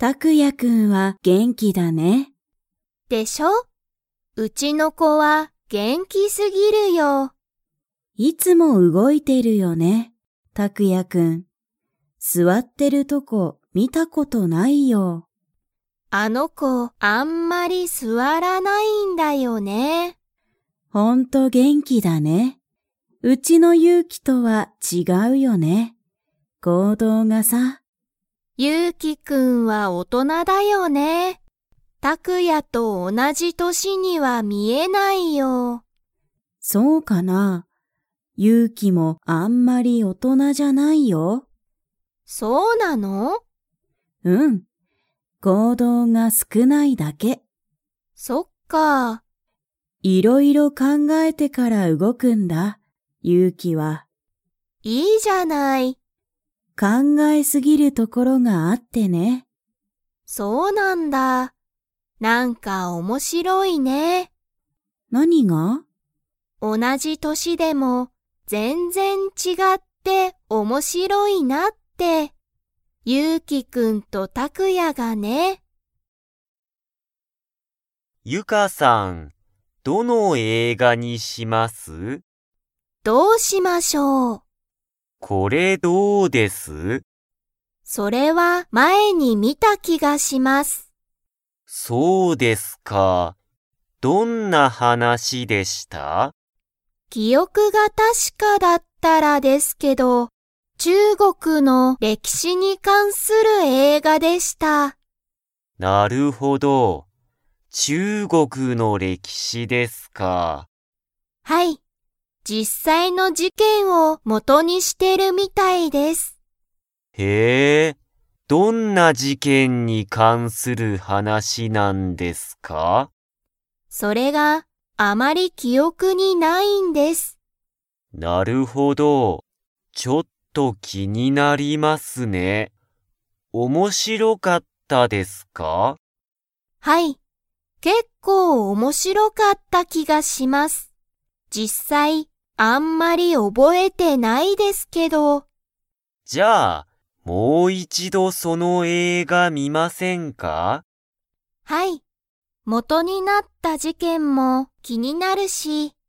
拓也くんは元気だね。 でしょ？うちの子は元気すぎるよ。 いつも動いてるよね、拓也くん。座ってるとこ見たことないよ。 あの子あんまり座らないんだよね。 ほんと元気だね。うちの勇気とは違うよね。行動がさ。 ゆうきくんは大人だよね。拓也と同じ年には見えないよ。 そうかな。勇気もあんまり大人じゃないよ。 そうなの？ うん。行動が少ないだけ。 そっか。 いろいろ考えてから動くんだ、勇気は。 いいじゃない。 考えすぎるところがあってね。 そうなんだ。なんか面白いね。 何が？ 同じ年でも全然違って面白いなって。ゆうきくんとたくやがね。 ゆかさん、どの映画にします？ どうしましょう？ これどうです？ それは前に見た気がします。 そうですか。どんな話でした？ 記憶が確かだったらですけど、中国の歴史に関する映画でした。 なるほど。中国の歴史ですか。 はい。実際の事件を元にしてるみたいです。 へえ、どんな事件に関する話なんですか？ それがあまり記憶にないんです。 なるほど。ちょっと気になりますね。面白かったですか？ はい。結構面白かった気がします。実際、あんまり覚えてないですけど。 じゃあ、もう一度その映画見ませんか？ はい。元になった事件も気になるし、